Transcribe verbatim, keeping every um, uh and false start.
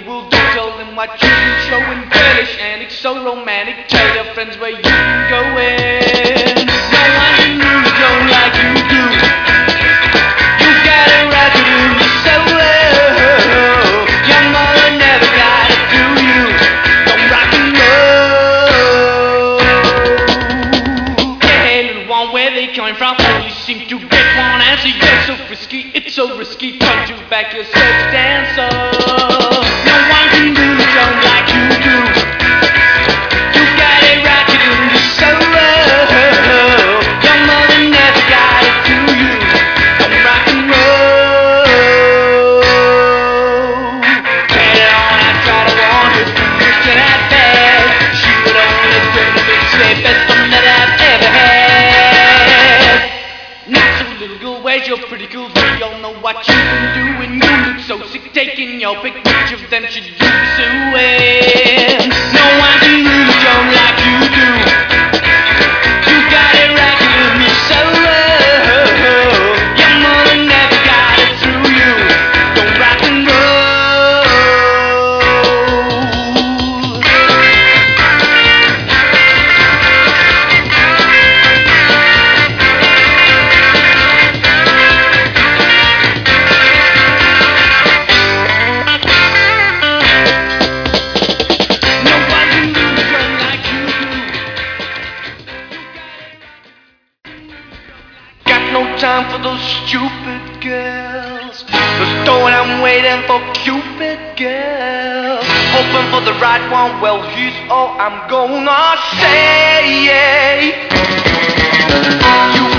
world, don't tell them what you've been showing. Girlish antics, so romantic. Tell your friends where you've been going. No one can do the show like you do. You got a record in your soul. Your mother never got it through you. Don't rock and roll. Yeah, little one, where they coming from? Only seem to get one answer. You're so frisky, it's so risky. Front to back, you're such a dancer. No one can do the show like you do. You got a rocket in your soul. Your mother never got it through you. Don't rock and roll. Get it on, I try to warn her. Pushing that bad. She would only turn to the slave best one that I've ever had. Not so little girl, where's your pretty girl? We all know what you've been doing. You look so sick, taking your pick. Which of them should you be suing? No one can do the job like you do. You got a racket in your soul. Your mother never got it through you. Don't rock and roll. No time for those stupid girls. Those throwing, I'm waiting for Cupid girl. Hoping for the right one, well here's all I'm gonna say. You